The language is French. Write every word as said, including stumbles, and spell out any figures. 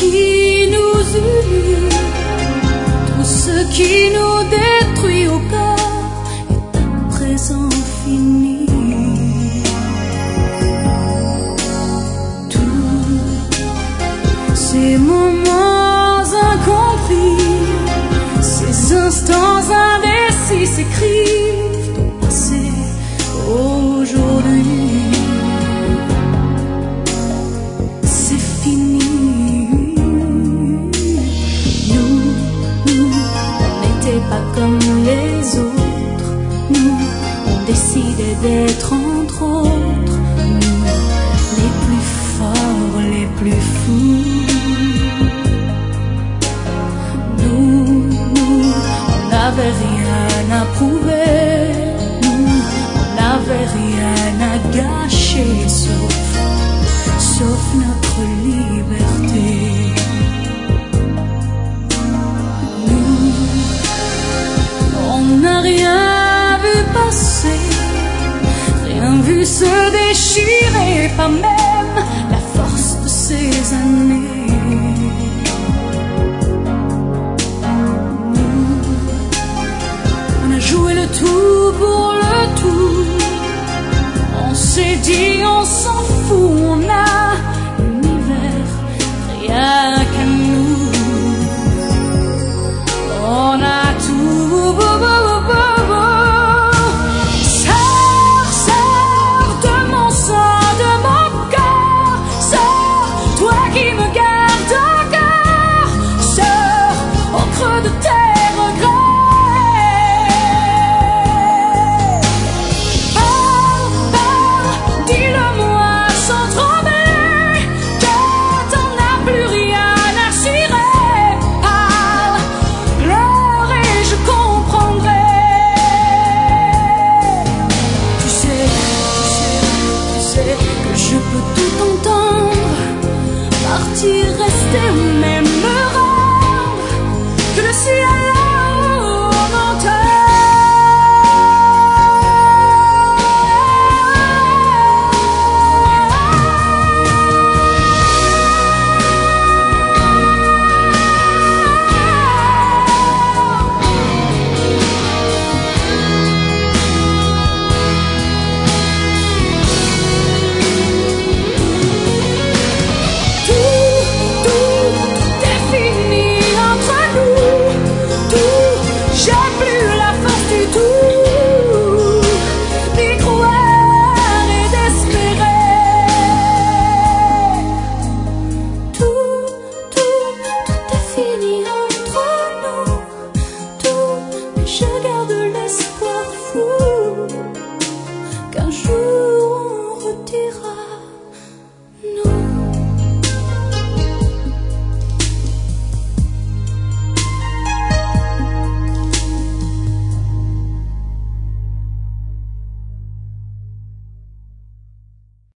qui nous unit, tout ce qui nous détruit au cœur est à présent fini. Tous ces moments incompris, ces instants indécis s'écrivent au passé, aujourd'hui. C'est fini. Nous, nous, on n'était pas comme les autres. Nous, on décidait d'être entre autres. Nous, les plus forts, les plus fous. Nous, nous, on n'avait rien à prouver. Nous, on n'avait rien à gâcher, sauf, sauf notre liberté. Nous, on n'a rien vu passer, rien vu se déchirer, pas même la force de ces années. Nous, on a joué le tout pour le tout. On s'est dit, on s'en fout, on a